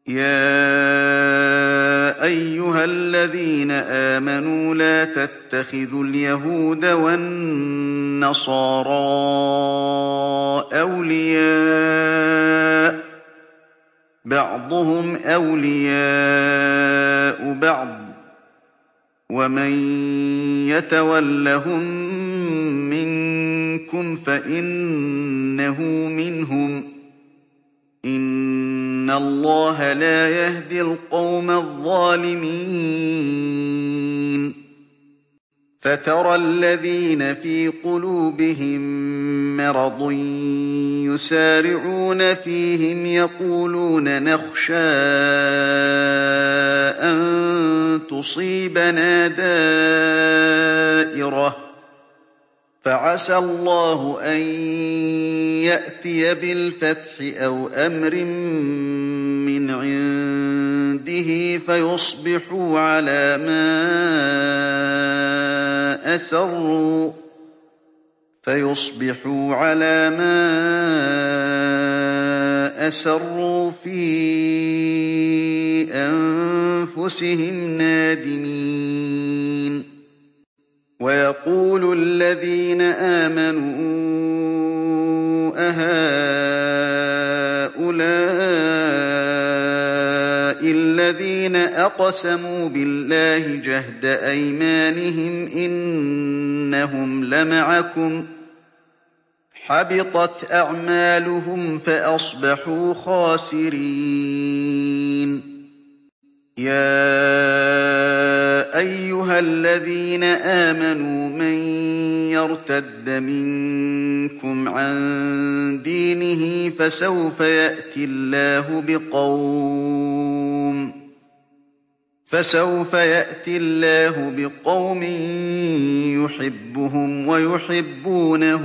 يَا أَيُّهَا الَّذِينَ آمَنُوا لَا تَتَّخِذُوا الْيَهُودَ وَالنَّصَارَىٰ أَوْلِيَاءَ ۘ بَعْضُهُمْ أَوْلِيَاءُ بَعْضٍ ۚ وَمَن يَتَوَلَّهُم مِّنكُمْ فَإِنَّهُ مِنْهُمْ ۗ إِنَّ اللَّهَ لَا يَهْدِي الْقَوْمَ الظَّالِمِينَ فَتَرَى الَّذِينَ فِي قُلُوبِهِم مَّرَضٌ يُسَارِعُونَ فِيهِمْ يَقُولُونَ نَخْشَىٰ أَن تُصِيبَنَا دَائِرَةٌ ۚ فَعَسَى اللَّهُ أَن يَأْتِيَ بِالْفَتْحِ أَوْ أَمْرٍ مِّنْ عِندِهِ فَيُصْبِحُوا عَلَىٰ مَا أَسَرُّوا فِي أَنفُسِهِمْ نَادِمِينَ وَيَقُولُ الَّذِينَ آمَنُوا أَهَٰؤُلَاءِ الَّذِينَ أَقْسَمُوا بِاللَّهِ جَهْدَ أَيْمَانِهِمْ إِنَّهُمْ لَمَعَكُمْ ۚ حَبِطَتْ أَعْمَالُهُمْ فَأَصْبَحُوا خَاسِرِينَ يَا أَيُّهَا الَّذِينَ آمَنُوا مَن يَرْتَدَّ مِنكُمْ عَن دِينِهِ فَسَوْفَ يَأْتِي اللَّهُ بِقَوْمٍ يُحِبُّهُمْ وَيُحِبُّونَهُ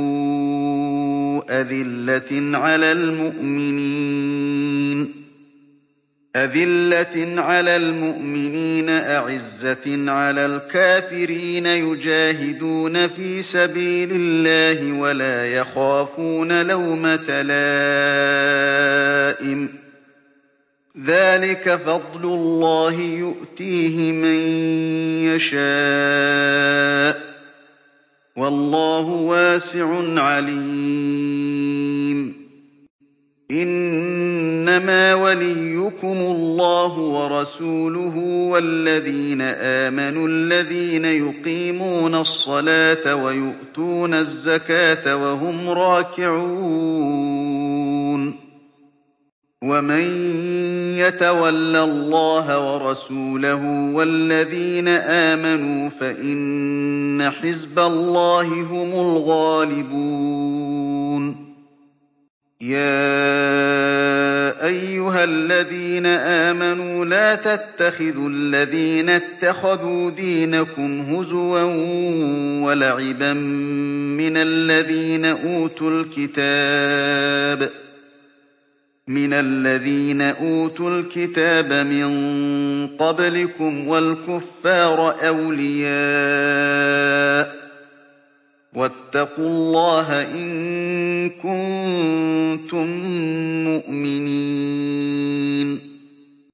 أَذِلَّةٍ عَلَى الْمُؤْمِنِينَ أَعِزَّةٍ عَلَى الْكَافِرِينَ يُجَاهِدُونَ فِي سَبِيلِ اللَّهِ وَلَا يَخَافُونَ لَوْمَةَ لَائِمٍ ۚ ذَٰلِكَ فَضْلُ اللَّهِ يُؤْتِيهِ مَن يَشَاءُ ۚ وَاللَّهُ وَاسِعٌ عَلِيمٌ إِنَّمَا وَلِيُّكُمُ اللَّهُ وَرَسُولُهُ وَالَّذِينَ آمَنُوا الَّذِينَ يُقِيمُونَ الصَّلَاةَ وَيُؤْتُونَ الزَّكَاةَ وَهُمْ رَاكِعُونَ وَمَن يَتَوَلَّ اللَّهَ وَرَسُولَهُ وَالَّذِينَ آمَنُوا فَإِنَّ حِزْبَ اللَّهِ هُمُ الْغَالِبُونَ يَا أَيُّهَا الَّذِينَ آمَنُوا لَا تَتَّخِذُوا الَّذِينَ اتَّخَذُوا دِينَكُمْ هُزُوًا وَلَعِبًا مِّنَ الَّذِينَ أُوتُوا الْكِتَابَ مِن قَبْلِكُمْ وَالْكُفَّارَ أَوْلِيَاءَ ۚ وَاتَّقُوا اللَّهَ إِن كُنتُم مُّؤْمِنِينَ